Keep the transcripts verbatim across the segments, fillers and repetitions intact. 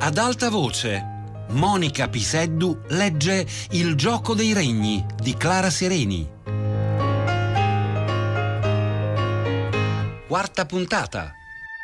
Ad alta voce, Monica Piseddu legge Il gioco dei regni di Clara Sereni. Quarta puntata.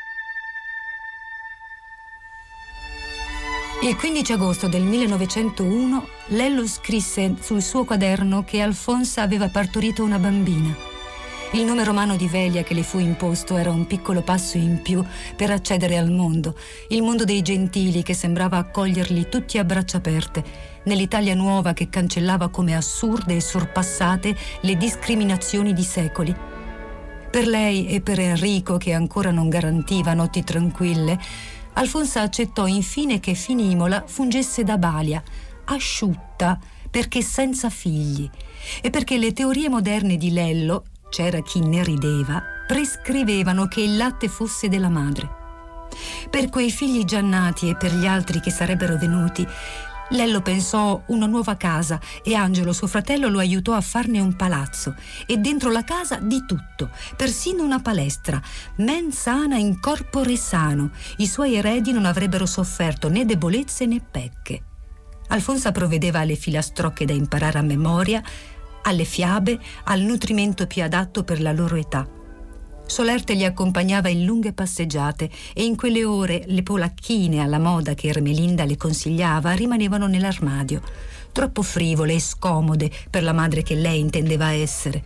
Il quindici agosto del millenovecentouno Lello scrisse sul suo quaderno che Alfonsa aveva partorito una bambina. Il nome romano di Velia che le fu imposto era un piccolo passo in più per accedere al mondo, il mondo dei gentili che sembrava accoglierli tutti a braccia aperte, nell'Italia nuova che cancellava come assurde e sorpassate le discriminazioni di secoli. Per lei e per Enrico, che ancora non garantiva notti tranquille, Alfonsa accettò infine che Finimola fungesse da balia, asciutta perché senza figli, e perché le teorie moderne di Lello, c'era chi ne rideva, prescrivevano che il latte fosse della madre. Per quei figli già nati e per gli altri che sarebbero venuti, Lello pensò una nuova casa e Angelo, suo fratello, lo aiutò a farne un palazzo, e dentro la casa di tutto, persino una palestra, men sana in corpore sano. I suoi eredi non avrebbero sofferto né debolezze né pecche. Alfonsa provvedeva alle filastrocche da imparare a memoria, alle fiabe, al nutrimento più adatto per la loro età. Solerte li accompagnava in lunghe passeggiate e in quelle ore le polacchine alla moda che Ermelinda le consigliava rimanevano nell'armadio, troppo frivole e scomode per la madre che lei intendeva essere.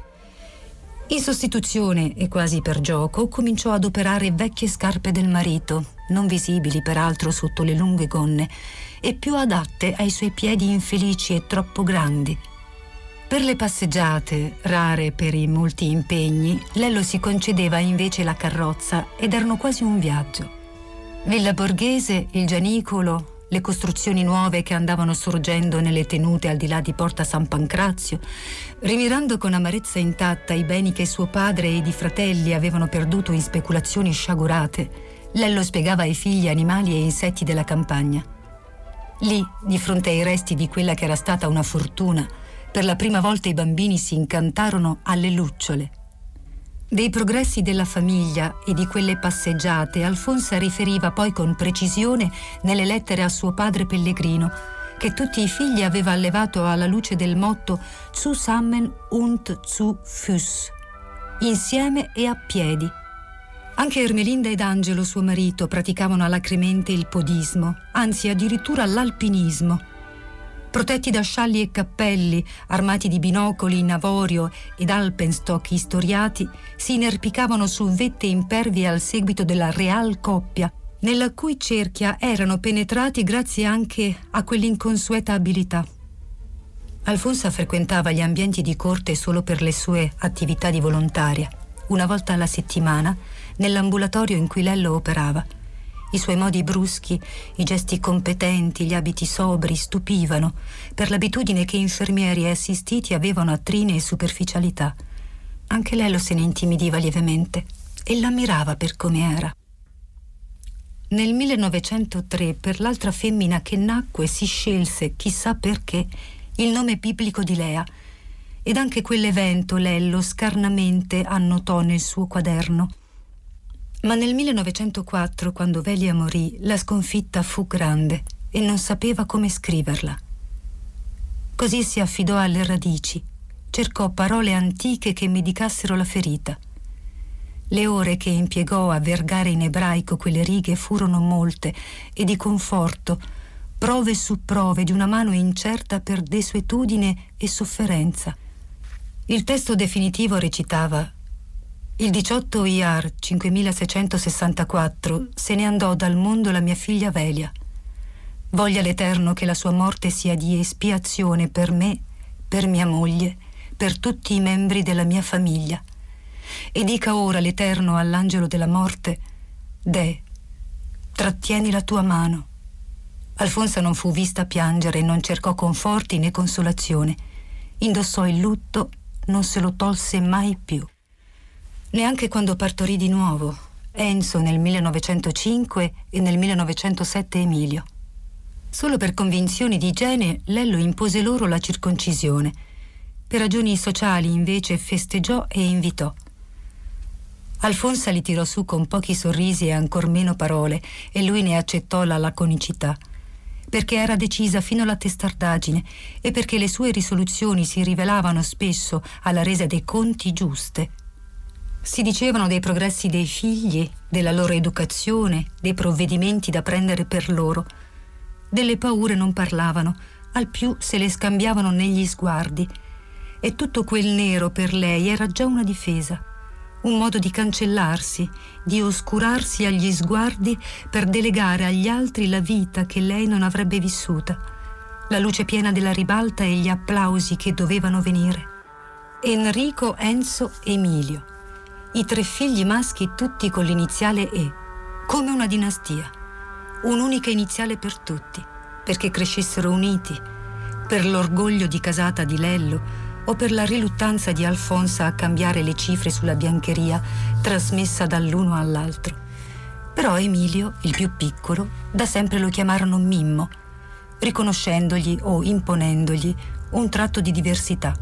In sostituzione, e quasi per gioco, cominciò ad operare vecchie scarpe del marito, non visibili peraltro sotto le lunghe gonne, e più adatte ai suoi piedi infelici e troppo grandi. Per le passeggiate, rare per i molti impegni, Lello si concedeva invece la carrozza ed erano quasi un viaggio. Villa Borghese, il Gianicolo, le costruzioni nuove che andavano sorgendo nelle tenute al di là di Porta San Pancrazio, rimirando con amarezza intatta i beni che suo padre ed i fratelli avevano perduto in speculazioni sciagurate, Lello spiegava ai figli animali e insetti della campagna. Lì, di fronte ai resti di quella che era stata una fortuna, per la prima volta i bambini si incantarono alle lucciole. Dei progressi della famiglia e di quelle passeggiate Alfonsa riferiva poi con precisione nelle lettere a suo padre Pellegrino, che tutti i figli aveva allevato alla luce del motto «Zusammen und zu Fuß», insieme e a piedi. Anche Ermelinda ed Angelo, suo marito, praticavano alacremente il podismo, anzi addirittura l'alpinismo. Protetti da scialli e cappelli, armati di binocoli in avorio ed alpenstock istoriati, si inerpicavano su vette impervie al seguito della real coppia, nella cui cerchia erano penetrati grazie anche a quell'inconsueta abilità. Alfonsa frequentava gli ambienti di corte solo per le sue attività di volontaria, una volta alla settimana, nell'ambulatorio in cui Lello operava. I suoi modi bruschi, i gesti competenti, gli abiti sobri stupivano per l'abitudine che infermieri e assistiti avevano a trine e superficialità. Anche Lello se ne intimidiva lievemente e l'ammirava per come era. Nel millenovecentotre, per l'altra femmina che nacque, si scelse, chissà perché, il nome biblico di Lea, ed anche quell'evento Lello scarnamente annotò nel suo quaderno. Ma nel millenovecentoquattro, quando Velia morì, la sconfitta fu grande e non sapeva come scriverla. Così si affidò alle radici, cercò parole antiche che medicassero la ferita. Le ore che impiegò a vergare in ebraico quelle righe furono molte e di conforto, prove su prove di una mano incerta per desuetudine e sofferenza. Il testo definitivo recitava: il diciotto Iyar cinquemilaseicentosessantaquattro se ne andò dal mondo la mia figlia Velia. Voglia l'Eterno che la sua morte sia di espiazione per me, per mia moglie, per tutti i membri della mia famiglia. E dica ora l'Eterno all'angelo della morte: De, trattieni la tua mano. Alfonsa non fu vista piangere e non cercò conforti né consolazione. Indossò il lutto, non se lo tolse mai più. Neanche quando partorì di nuovo, Enzo nel millenovecentocinque e nel millenovecentosette Emilio. Solo per convinzioni di igiene Lello impose loro la circoncisione. Per ragioni sociali invece festeggiò e invitò. Alfonsa li tirò su con pochi sorrisi e ancor meno parole, e lui ne accettò la laconicità, perché era decisa fino alla testardaggine e perché le sue risoluzioni si rivelavano spesso alla resa dei conti giuste. Si dicevano dei progressi dei figli, della loro educazione, dei provvedimenti da prendere per loro. Delle paure non parlavano, al più se le scambiavano negli sguardi, e tutto quel nero per lei era già una difesa, un modo di cancellarsi, di oscurarsi agli sguardi per delegare agli altri la vita che lei non avrebbe vissuta, la luce piena della ribalta e gli applausi che dovevano venire. Enrico, Enzo, Emilio, i tre figli maschi tutti con l'iniziale E, come una dinastia, un'unica iniziale per tutti, perché crescessero uniti, per l'orgoglio di casata di Lello o per la riluttanza di Alfonsa a cambiare le cifre sulla biancheria trasmessa dall'uno all'altro. Però Emilio, il più piccolo, da sempre lo chiamarono Mimmo, riconoscendogli o imponendogli un tratto di diversità.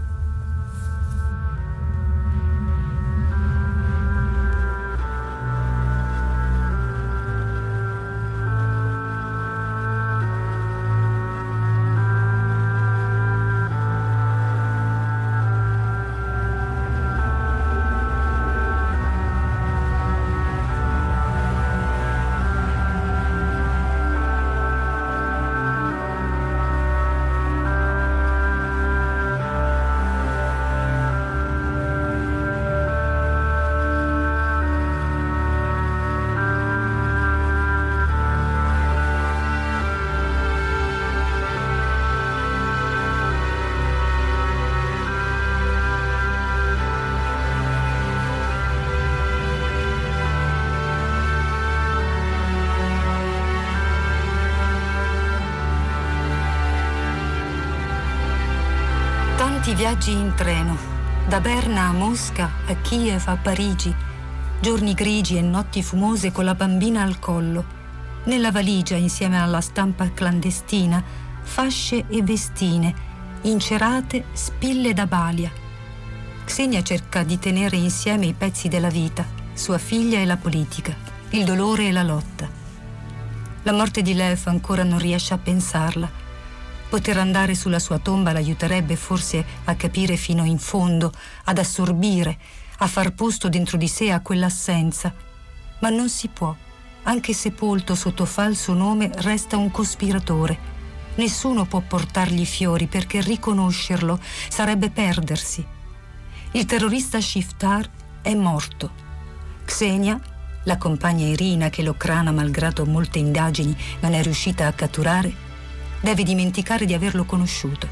Tanti viaggi in treno, da Berna a Mosca, a Kiev, a Parigi, giorni grigi e notti fumose con la bambina al collo, nella valigia insieme alla stampa clandestina, fasce e vestine, incerate, spille da balia. Xenia cerca di tenere insieme i pezzi della vita, sua figlia e la politica, il dolore e la lotta. La morte di Lev ancora non riesce a pensarla. Poter andare sulla sua tomba l'aiuterebbe forse a capire fino in fondo, ad assorbire, a far posto dentro di sé a quell'assenza. Ma non si può. Anche sepolto sotto falso nome resta un cospiratore. Nessuno può portargli fiori perché riconoscerlo sarebbe perdersi. Il terrorista Shiftar è morto. Xenia, la compagna Irina che Locrana, malgrado molte indagini, non è riuscita a catturare, deve dimenticare di averlo conosciuto.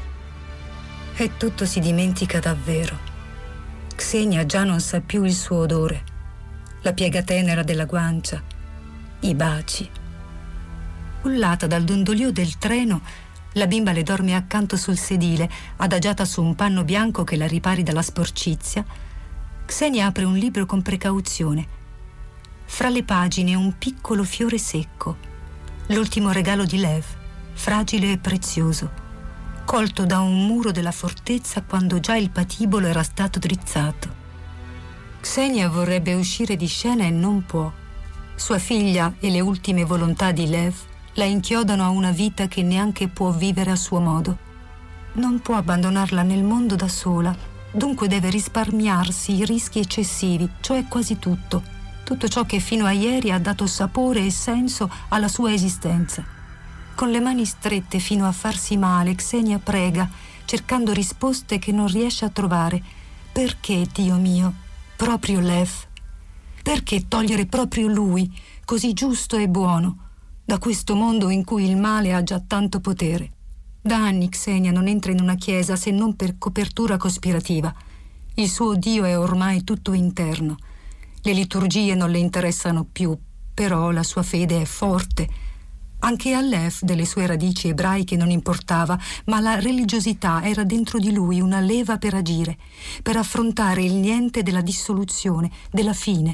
E tutto si dimentica davvero. Xenia già non sa più il suo odore, la piega tenera della guancia, i baci. Cullata dal dondolio del treno, la bimba le dorme accanto sul sedile, adagiata su un panno bianco che la ripari dalla sporcizia. Xenia apre un libro con precauzione. Fra le pagine un piccolo fiore secco, l'ultimo regalo di Lev, fragile e prezioso, colto da un muro della fortezza quando già il patibolo era stato drizzato. Xenia vorrebbe uscire di scena e non può. Sua figlia e le ultime volontà di Lev la inchiodano a una vita che neanche può vivere a suo modo. Non può abbandonarla nel mondo da sola, dunque deve risparmiarsi i rischi eccessivi, cioè quasi tutto, tutto ciò che fino a ieri ha dato sapore e senso alla sua esistenza. Con le mani strette fino a farsi male, Xenia prega, cercando risposte che non riesce a trovare. Perché, Dio mio, proprio Lev? Perché togliere proprio lui, così giusto e buono, da questo mondo in cui il male ha già tanto potere? Da anni Xenia non entra in una chiesa se non per copertura cospirativa. Il suo Dio è ormai tutto interno. Le liturgie non le interessano più, però la sua fede è forte. Anche a Lev delle sue radici ebraiche non importava, ma la religiosità era dentro di lui una leva per agire, per affrontare il niente della dissoluzione, della fine.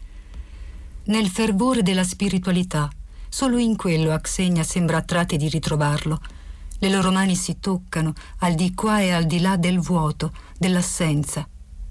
Nel fervore della spiritualità, solo in quello a Xenia sembra a tratti di ritrovarlo. Le loro mani si toccano, al di qua e al di là del vuoto, dell'assenza.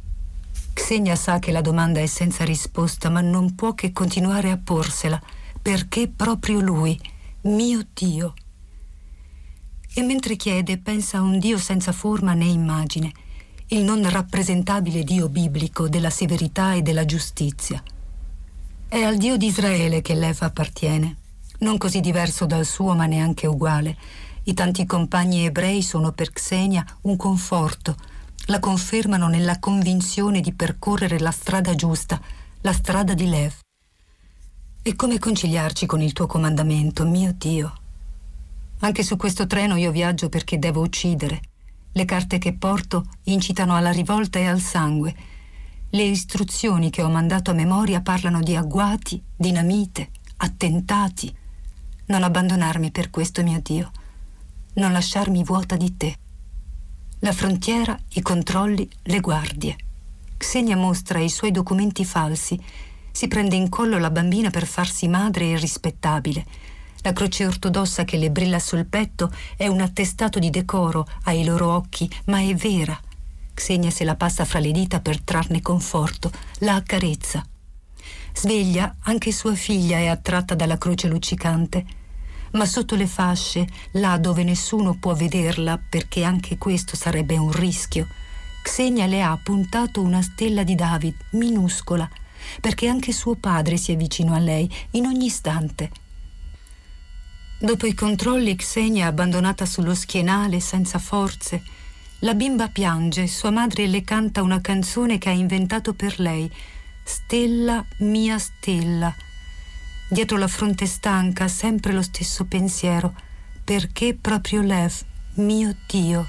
Xenia sa che la domanda è senza risposta, ma non può che continuare a porsela, perché proprio lui, mio Dio. E mentre chiede, pensa a un Dio senza forma né immagine, il non rappresentabile Dio biblico della severità e della giustizia. È al Dio di Israele che Lev appartiene, non così diverso dal suo, ma neanche uguale. I tanti compagni ebrei sono per Xenia un conforto, la confermano nella convinzione di percorrere la strada giusta, la strada di Lev. E come conciliarci con il tuo comandamento, mio Dio? Anche su questo treno io viaggio perché devo uccidere. Le carte che porto incitano alla rivolta e al sangue. Le istruzioni che ho mandato a memoria parlano di agguati, dinamite, attentati. Non abbandonarmi per questo, mio Dio. Non lasciarmi vuota di te. La frontiera, i controlli, le guardie. Xenia mostra i suoi documenti falsi. Si prende in collo la bambina per farsi madre e rispettabile. La croce ortodossa che le brilla sul petto è un attestato di decoro ai loro occhi, ma è vera. Xenia se la passa fra le dita per trarne conforto, la accarezza. Sveglia, anche sua figlia è attratta dalla croce luccicante, ma sotto le fasce, là dove nessuno può vederla, perché anche questo sarebbe un rischio, Xenia le ha puntato una stella di David, minuscola, perché anche suo padre sia vicino a lei in ogni istante. Dopo i controlli, Xenia, abbandonata sullo schienale, senza forze. La bimba piange, sua madre le canta una canzone che ha inventato per lei. Stella, mia stella. Dietro la fronte stanca, sempre lo stesso pensiero. Perché proprio Lev, mio Dio?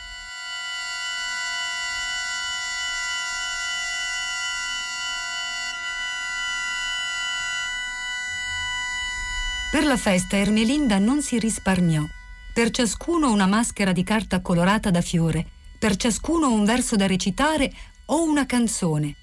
Per la festa Ermelinda non si risparmiò. Per ciascuno una maschera di carta colorata da fiore, per ciascuno un verso da recitare o una canzone.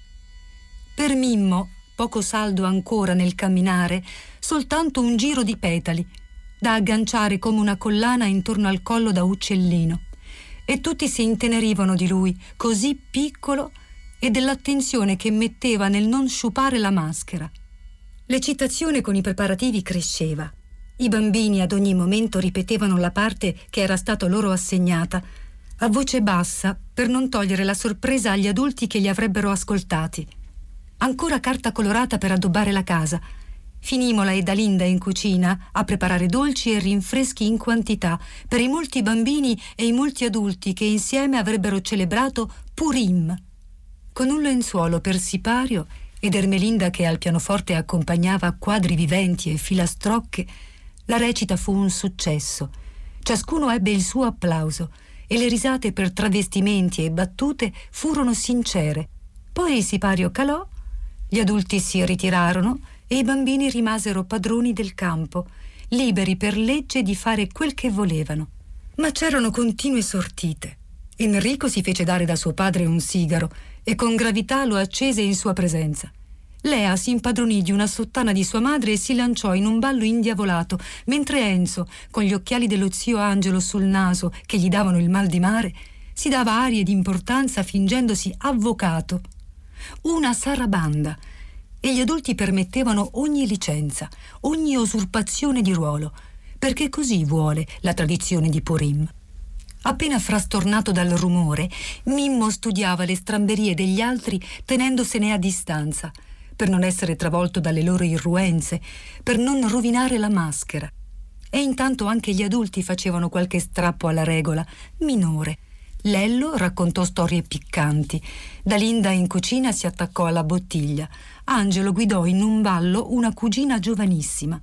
Per Mimmo, poco saldo ancora nel camminare, soltanto un giro di petali, da agganciare come una collana intorno al collo da uccellino. E tutti si intenerivano di lui, così piccolo, e dell'attenzione che metteva nel non sciupare la maschera. L'eccitazione con i preparativi cresceva. I bambini ad ogni momento ripetevano la parte che era stata loro assegnata, a voce bassa, per non togliere la sorpresa agli adulti che li avrebbero ascoltati. Ancora carta colorata per addobbare la casa. Finimola e Dalinda in cucina a preparare dolci e rinfreschi in quantità per i molti bambini e i molti adulti che insieme avrebbero celebrato Purim. Con un lenzuolo per sipario ed Ermelinda che al pianoforte accompagnava quadri viventi e filastrocche, la recita fu un successo. Ciascuno ebbe il suo applauso e le risate per travestimenti e battute furono sincere. Poi il sipario calò, gli adulti si ritirarono e i bambini rimasero padroni del campo, liberi per legge di fare quel che volevano. Ma c'erano continue sortite. Enrico si fece dare da suo padre un sigaro e con gravità lo accese in sua presenza. Lea si impadronì di una sottana di sua madre e si lanciò in un ballo indiavolato, mentre Enzo, con gli occhiali dello zio Angelo sul naso che gli davano il mal di mare, si dava arie di importanza fingendosi avvocato. Una sarabanda. E gli adulti permettevano ogni licenza, ogni usurpazione di ruolo, perché così vuole la tradizione di Purim. Appena frastornato dal rumore, Mimmo studiava le stramberie degli altri tenendosene a distanza, per non essere travolto dalle loro irruenze, per non rovinare la maschera. E intanto anche gli adulti facevano qualche strappo alla regola, minore. Lello raccontò storie piccanti, Dalinda in cucina si attaccò alla bottiglia, Angelo guidò in un ballo una cugina giovanissima.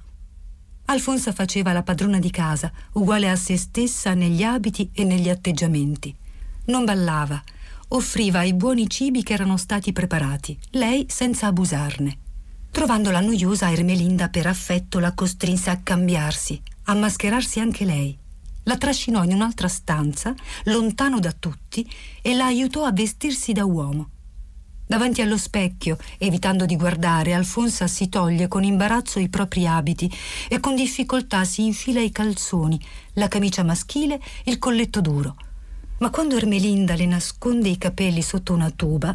Alfonsa faceva la padrona di casa, uguale a se stessa negli abiti e negli atteggiamenti. Non ballava, offriva i buoni cibi che erano stati preparati, lei senza abusarne. Trovandola noiosa, Ermelinda per affetto la costrinse a cambiarsi, a mascherarsi anche lei. La trascinò in un'altra stanza, lontano da tutti, e la aiutò a vestirsi da uomo. Davanti allo specchio, evitando di guardare, Alfonsa si toglie con imbarazzo i propri abiti e con difficoltà si infila i calzoni, la camicia maschile, il colletto duro. Ma quando Ermelinda le nasconde i capelli sotto una tuba,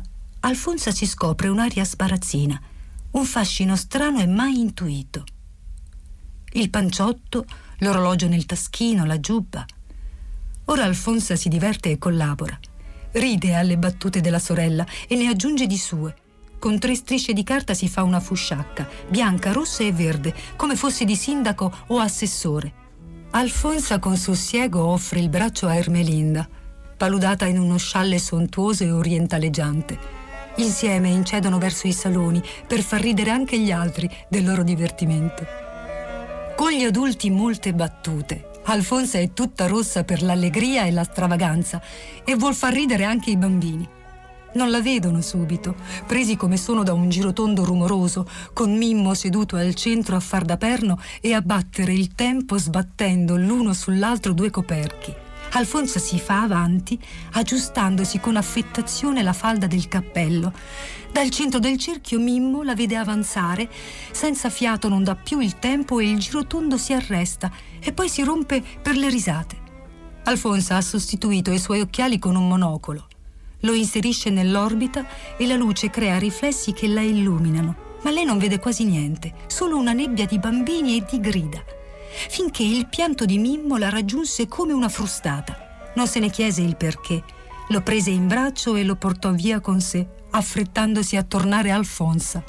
Alfonsa si scopre un'aria sbarazzina, un fascino strano e mai intuito. Il panciotto, l'orologio nel taschino, la giubba. Ora Alfonsa si diverte e collabora. Ride alle battute della sorella e ne aggiunge di sue. Con tre strisce di carta si fa una fusciacca, bianca, rossa e verde, come fosse di sindaco o assessore. Alfonsa con sussiego offre il braccio a Ermelinda, paludata in uno scialle sontuoso e orientaleggiante. Insieme incedono verso i saloni per far ridere anche gli altri del loro divertimento. Con gli adulti molte battute. Alfonsa è tutta rossa per l'allegria e la stravaganza e vuol far ridere anche i bambini. Non la vedono subito, presi come sono da un girotondo rumoroso, con Mimmo seduto al centro a far da perno e a battere il tempo sbattendo l'uno sull'altro due coperchi. Alfonsa si fa avanti, aggiustandosi con affettazione la falda del cappello. Dal centro del cerchio Mimmo la vede avanzare, senza fiato non dà più il tempo e il girotondo si arresta e poi si rompe per le risate. Alfonsa ha sostituito i suoi occhiali con un monocolo. Lo inserisce nell'orbita e la luce crea riflessi che la illuminano, ma lei non vede quasi niente, solo una nebbia di bambini e di grida, finché il pianto di Mimmo la raggiunse come una frustata. Non se ne chiese il perché, lo prese in braccio e lo portò via con sé, affrettandosi a tornare a Alfonsa.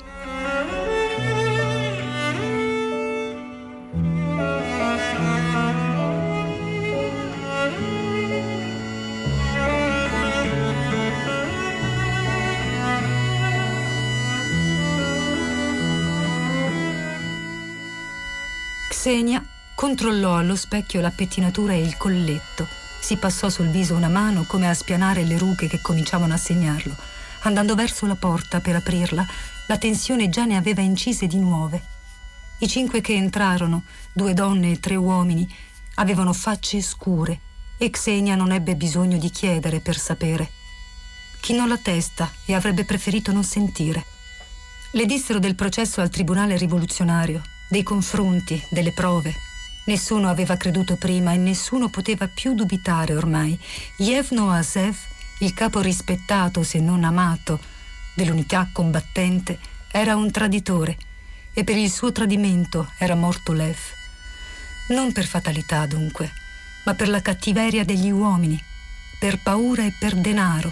Xenia controllò allo specchio la pettinatura e il colletto. Si passò sul viso una mano come a spianare le rughe che cominciavano a segnarlo. Andando verso la porta per aprirla, la tensione già ne aveva incise di nuove. I cinque che entrarono, due donne e tre uomini, avevano facce scure e Xenia non ebbe bisogno di chiedere per sapere. Chinò la testa e avrebbe preferito non sentire. Le dissero del processo al tribunale rivoluzionario, dei confronti, delle prove. Nessuno aveva creduto prima e nessuno poteva più dubitare ormai. Yevno Azev, il capo rispettato se non amato dell'unità combattente, era un traditore e per il suo tradimento era morto Lev. Non per fatalità dunque, ma per la cattiveria degli uomini, per paura e per denaro.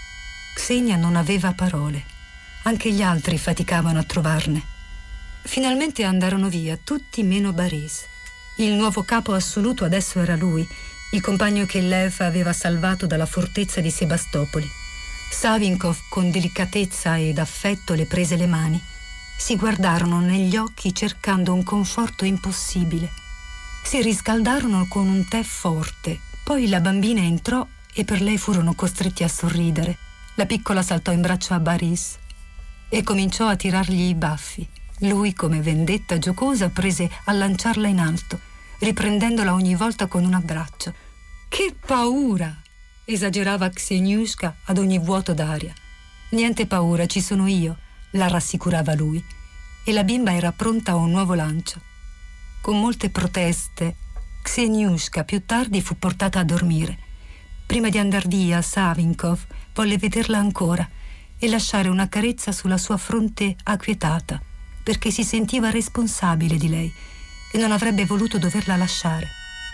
Xenia non aveva parole, anche gli altri faticavano a trovarne. Finalmente andarono via, tutti meno Baris. Il nuovo capo assoluto adesso era lui, il compagno che Lev aveva salvato dalla fortezza di Sebastopoli. Savinkov con delicatezza ed affetto le prese le mani. Si guardarono negli occhi cercando un conforto impossibile. Si riscaldarono con un tè forte. Poi la bambina entrò e per lei furono costretti a sorridere. La piccola saltò in braccio a Baris e cominciò a tirargli i baffi. Lui, come vendetta giocosa, prese a lanciarla in alto, riprendendola ogni volta con un abbraccio. «Che paura!» esagerava Kseniushka ad ogni vuoto d'aria. «Niente paura, ci sono io», la rassicurava lui, e la bimba era pronta a un nuovo lancio. Con molte proteste, Kseniushka più tardi fu portata a dormire. Prima di andar via, Savinkov volle vederla ancora e lasciare una carezza sulla sua fronte acquietata, perché si sentiva responsabile di lei e non avrebbe voluto doverla lasciare.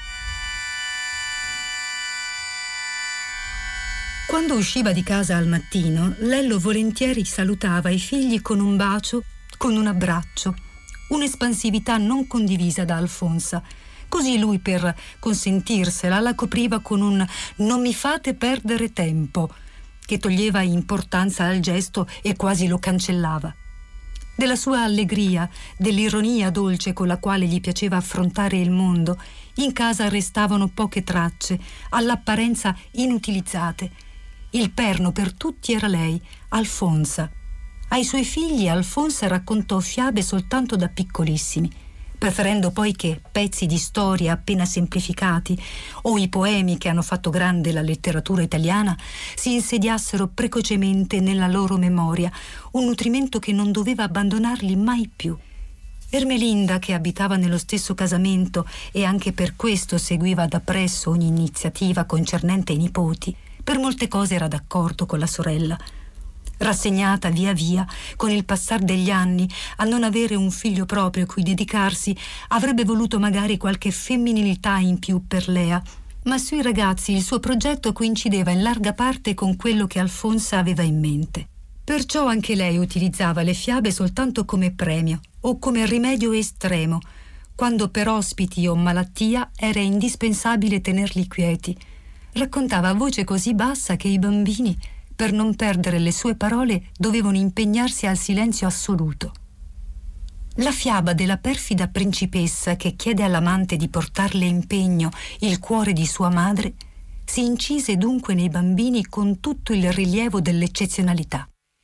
Quando usciva di casa al mattino, Lello volentieri salutava i figli con un bacio, con un abbraccio, un'espansività non condivisa da Alfonsa. Così lui, per consentirsela, la copriva con un «non mi fate perdere tempo», che toglieva importanza al gesto e quasi lo cancellava. Della sua allegria, dell'ironia dolce con la quale gli piaceva affrontare il mondo, in casa restavano poche tracce, all'apparenza inutilizzate. Il perno per tutti era lei, Alfonsa. Ai suoi figli Alfonsa raccontò fiabe soltanto da piccolissimi, preferendo poi che pezzi di storia appena semplificati o i poemi che hanno fatto grande la letteratura italiana si insediassero precocemente nella loro memoria, un nutrimento che non doveva abbandonarli mai più. Ermelinda, che abitava nello stesso casamento e anche per questo seguiva da presso ogni iniziativa concernente i nipoti, per molte cose era d'accordo con la sorella. Rassegnata via via, con il passar degli anni, a non avere un figlio proprio a cui dedicarsi, avrebbe voluto magari qualche femminilità in più per Lea, ma sui ragazzi il suo progetto coincideva in larga parte con quello che Alfonsa aveva in mente. Perciò anche lei utilizzava le fiabe soltanto come premio o come rimedio estremo, quando per ospiti o malattia era indispensabile tenerli quieti. Raccontava a voce così bassa che i bambini, per non perdere le sue parole, dovevano impegnarsi al silenzio assoluto. La fiaba della perfida principessa che chiede all'amante di portarle in pegno il cuore di sua madre si incise dunque nei bambini con tutto il rilievo dell'eccezionalità.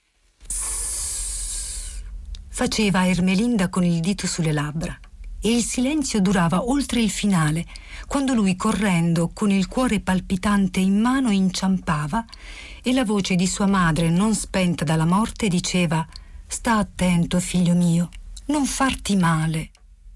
Faceva Ermelinda con il dito sulle labbra e il silenzio durava oltre il finale, quando lui, correndo con il cuore palpitante in mano, inciampava e la voce di sua madre, non spenta dalla morte, diceva: «Sta attento, figlio mio, non farti male».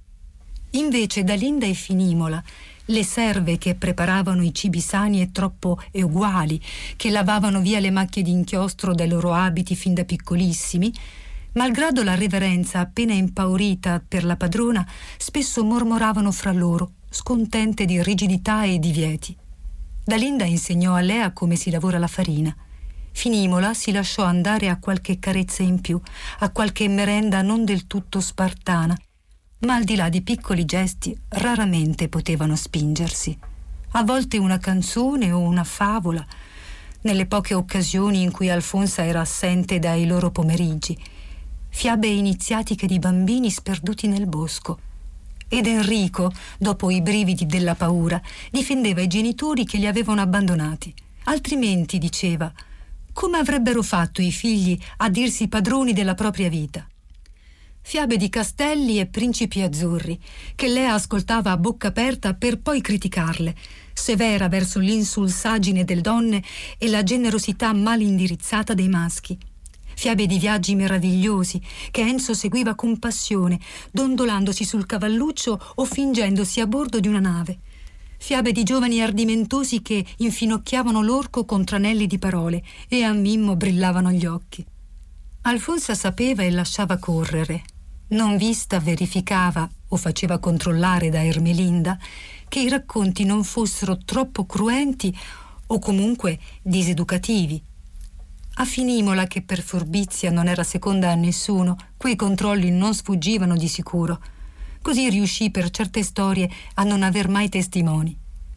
Invece Dalinda e Finimola, le serve che preparavano i cibi sani e troppo e uguali, che lavavano via le macchie d'inchiostro dai loro abiti fin da piccolissimi, malgrado la reverenza appena impaurita per la padrona, spesso mormoravano fra loro, scontente di rigidità e divieti. Dalinda insegnò a Lea come si lavora la farina. Finimola si lasciò andare a qualche carezza in più, a qualche merenda non del tutto spartana, ma al di là di piccoli gesti raramente potevano spingersi. A volte una canzone o una favola, nelle poche occasioni in cui Alfonsa era assente dai loro pomeriggi, fiabe iniziatiche di bambini sperduti nel bosco. Ed Enrico, dopo i brividi della paura, difendeva i genitori che li avevano abbandonati. Altrimenti, diceva, come avrebbero fatto i figli a dirsi padroni della propria vita? Fiabe di castelli e principi azzurri, che Lea ascoltava a bocca aperta per poi criticarle, severa verso l'insulsaggine delle donne e la generosità mal indirizzata dei maschi. Fiabe di viaggi meravigliosi che Enzo seguiva con passione, dondolandosi sul cavalluccio o fingendosi a bordo di una nave. Fiabe di giovani ardimentosi che infinocchiavano l'orco con tranelli di parole e a Mimmo brillavano gli occhi. Alfonsa sapeva e lasciava correre. Non vista, verificava o faceva controllare da Ermelinda che i racconti non fossero troppo cruenti o comunque diseducativi. A Finimola, che per furbizia non era seconda a nessuno, quei controlli non sfuggivano di sicuro. Così riuscì per certe storie a non aver mai testimoni.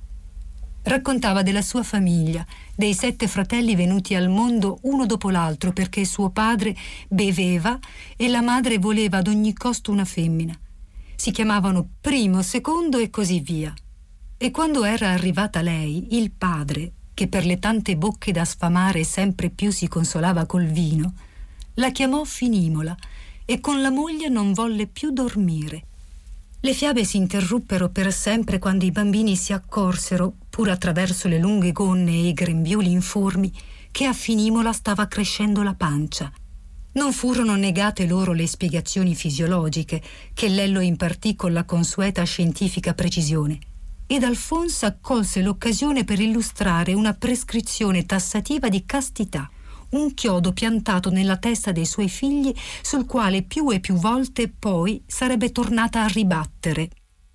Raccontava della sua famiglia, dei sette fratelli venuti al mondo uno dopo l'altro perché suo padre beveva e la madre voleva ad ogni costo una femmina. Si chiamavano primo, secondo e così via. E quando era arrivata lei, il padre, che per le tante bocche da sfamare sempre più si consolava col vino, la chiamò Finimola e con la moglie non volle più dormire. Le fiabe si interruppero per sempre quando i bambini si accorsero, pur attraverso le lunghe gonne e i grembiuli informi, che a Finimola stava crescendo la pancia. Non furono negate loro le spiegazioni fisiologiche che Lello impartì con la consueta scientifica precisione. Ed Alfonsa colse l'occasione per illustrare una prescrizione tassativa di castità, un chiodo piantato nella testa dei suoi figli sul quale più e più volte poi sarebbe tornata a ribattere.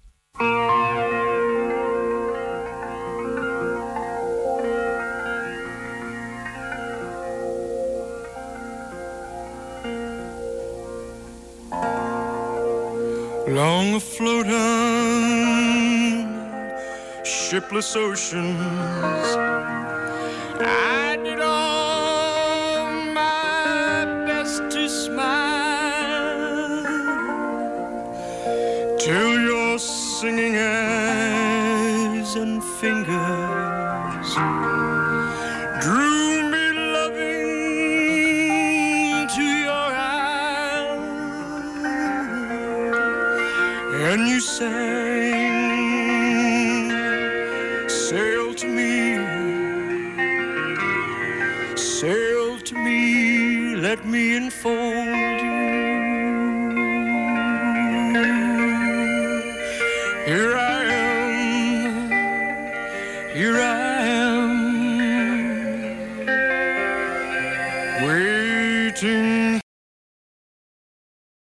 Long afloat on shipless oceans, I did all my best to smile till your singing eyes and fingers drew me loving to your eyes, and you sang, sail to me, sail to me, let me enfold you. Here I am, here I am, waiting waiting